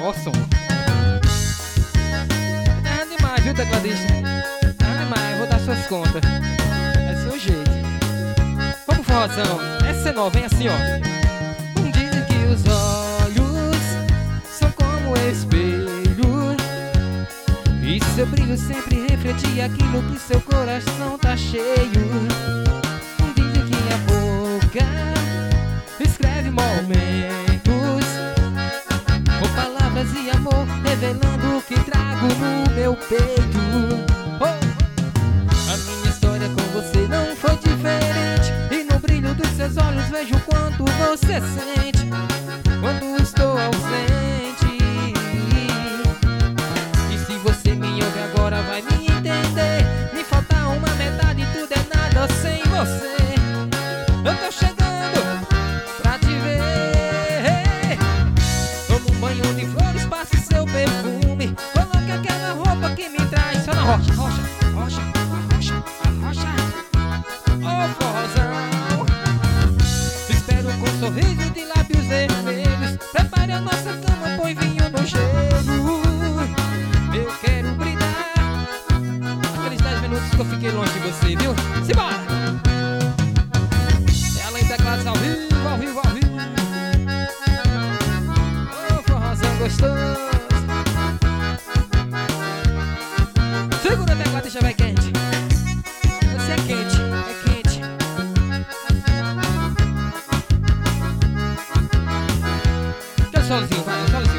ó o som. É demais, viu, tecladista? É demais, vou dar suas contas. É seu jeito. Vamos, forrozão. Essa é nova, vem assim, ó. Dizem que os olhos são como espelho, e seu brilho sempre reflete aquilo que seu coração tá cheio. Dizem que a boca escreve momentos com palavras e amor, revelando o que trago no meu peito. A minha história com você não foi diferente, e no brilho dos seus olhos vejo o quanto você sente quando estou ausente. E se você me ouve agora vai me entender. Me falta uma metade, tudo é nada sem você. Eu tô chegando pra te ver. Toma um banho de flores, passe seu perfume, coloque aquela roupa que me traz. Só na rocha, rocha, rocha, rocha, rocha. Ô forrozão, espero com sorriso de lábios vermelhos. Prepare a nossa cama, põe vinho no gelo. Eu quero brindar aqueles 10 minutos que eu fiquei longe de você, viu? Simbora! É além teclados ao vivo, ao vivo, ao vivo. Ô forrozão gostoso. Segura a teclado, deixa vai quente. Você é quente, é quente. Quer sozinho, vai, sozinho.